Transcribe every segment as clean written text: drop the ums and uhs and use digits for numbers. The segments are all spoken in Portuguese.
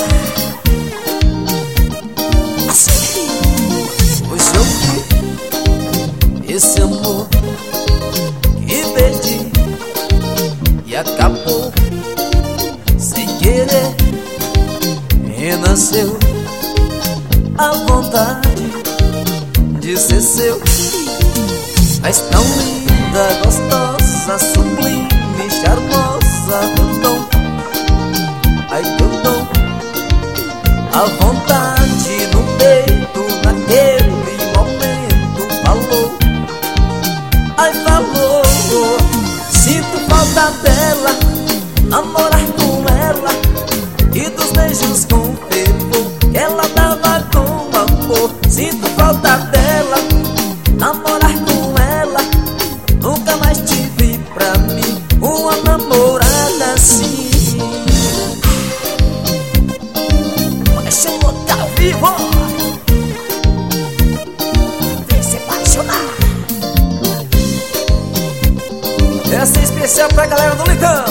Assim. Hoje eu vi esse amor que perdi e acabou sem querer. Renasceu a vontade de ser seu. És tão linda, gostosa, sublime, charmosa, teu dom, ai teu dom. A vontade no peito, naquele momento falou, ai falou. Sinto falta dela, namorar com ela e dos beijos com fervor que ela dava com amor. Sinto falta dela, namorar com ela. Nunca mais tive pra mim uma namorada assim. Deixa eu botar vivo, vem se apaixonar. Essa é especial pra galera do Licão.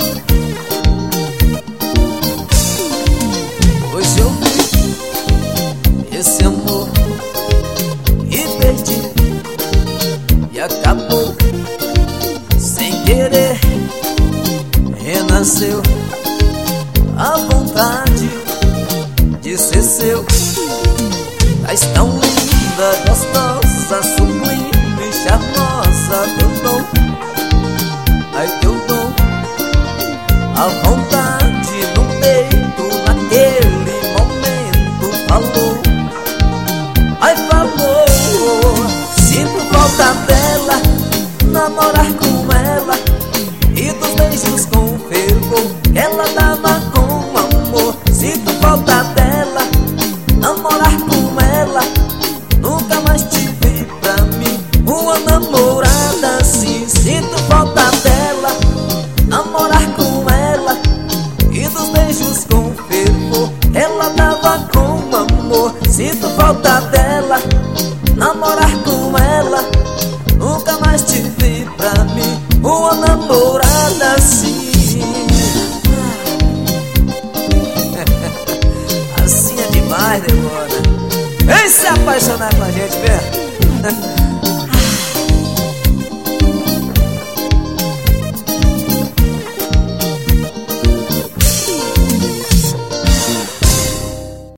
Hoje eu vi esse amor e perdi e acabou sem querer. Renasceu a vontade de ser seu. És tão linda, gostosa, sublime, charmosa, teu dom, ai teu dom. A vontade no peito, naquele momento falou, ai falou. Sinto falta dela, namorar com ela e dos beijos com fervor que ela dava com amor. Sinto falta dela, namorar com ela. Nunca mais tive pra mim uma namorada assim. Sinto falta dela, namorar com ela e dos beijos com fervor ela dava com amor. Sinto falta dela, namorar com ela. Nunca mais tive pra mim uma namorada assim. Assim é demais, demora. Vem se apaixonar com a gente, velho.